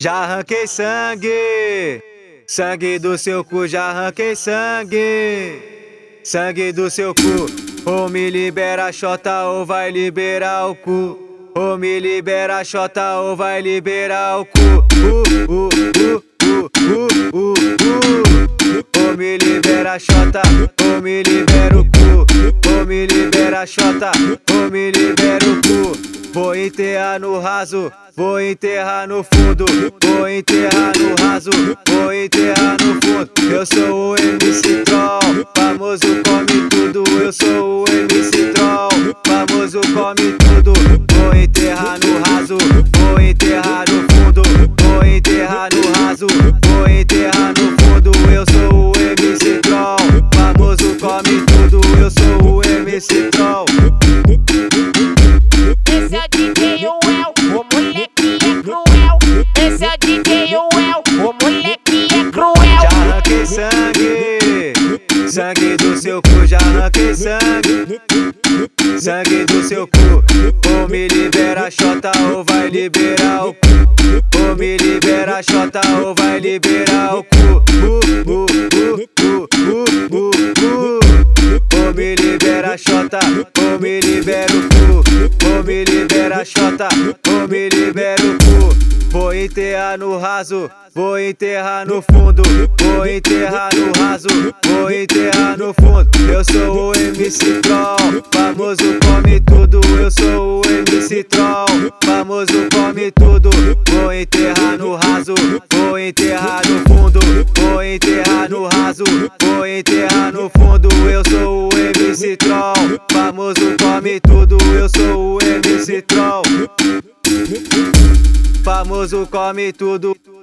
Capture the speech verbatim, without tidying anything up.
Já arranquei sangue, sangue do seu cu, já arranquei sangue, sangue do seu cu. Ou me libera a xota ou vai liberar o cu. Ou me libera a xota ou vai liberar o cu. Uh, uh, uh, uh, uh, uh, uh. Ou me libera a xota ou me libera o cu. Ou me libera a xota ou me libera o cu. Vou enterrar no raso, vou enterrar no fundo, vou enterrar no raso, vou enterrar no fundo. Eu sou o M C Troll, famoso come tudo. Eu sou o M C Troll, famoso come tudo. Vou enterrar no raso, vou enterrar no fundo, vou enterrar no raso, vou enterrar no fundo. Eu sou o M C Troll, famoso come tudo. Eu sou o M C Troll. Esse é o D J Well, o moleque é cruel. Esse é o D J Well, o moleque é cruel. Já arranquei sangue, sangue do seu cu, já arranquei sangue, sangue do seu cu. Ou me libera a xota ou vai liberar o cu. Ou me libera a xota ou vai liberar o cu. Uh, uh, uh, uh, uh, uh, uh. Ou me libera a xota ou me libera o cu. Ou me libera a xota ou me libera o cu. Vou enterrar no raso, vou enterrar no fundo, vou enterrar no raso, vou enterrar no fundo. Eu sou o M C Troll, famoso come tudo. Eu sou o M C Troll, famoso come tudo. Vou enterrar no raso, vou enterrar no fundo, vou enterrar no raso, vou enterrar no fundo. Eu sou o M C Troll, famoso come tudo. Eu sou o M C Troll, famoso come tudo.